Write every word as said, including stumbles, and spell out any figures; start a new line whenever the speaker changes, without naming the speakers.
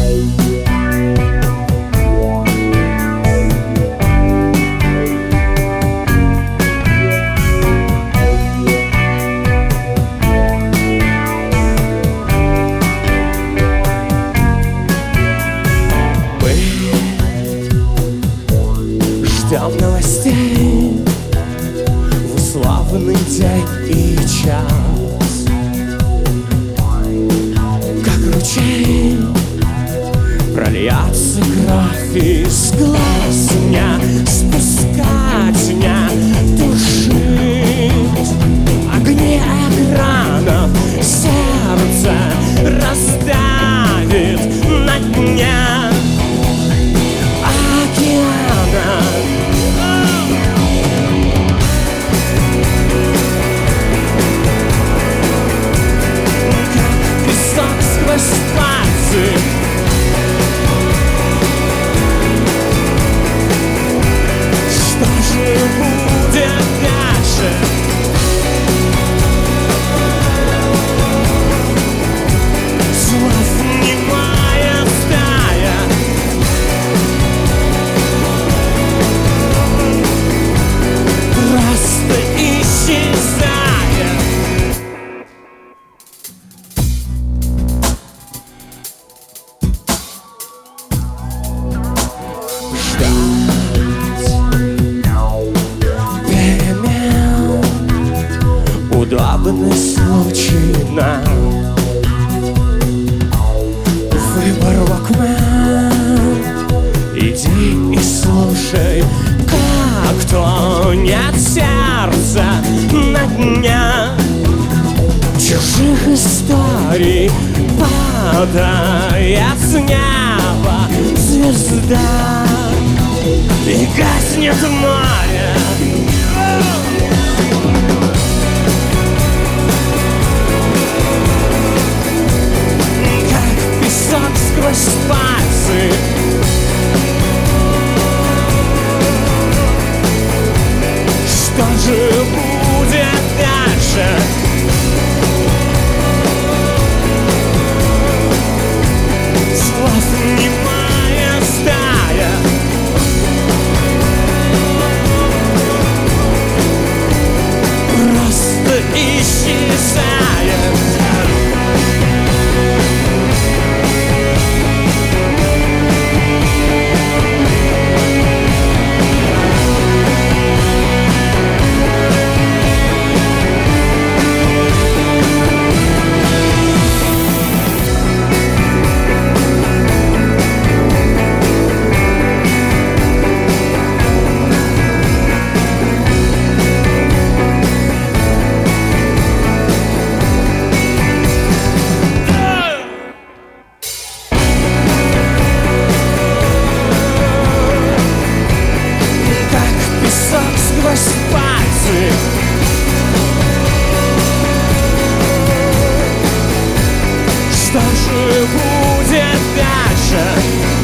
Ждем новостей в условный день и час, как ручей прольется кровь из глаз, не спускать, не тушить огни экранов, сердце раздавит на дне океана. Как песок сквозь пальцы, что же будет дальше? Слов немая стая, просто исчезает. Перемен удобный случай нам. Выбор Walkman, иди и слушай, как тонет сердце на дне чужих историй. Падает с неба звезда и гаснет море. Как песок сквозь пальцы, что же будет дальше? Слов немая стая, просто исчезает. Сквозь пальцы, что же будет дальше?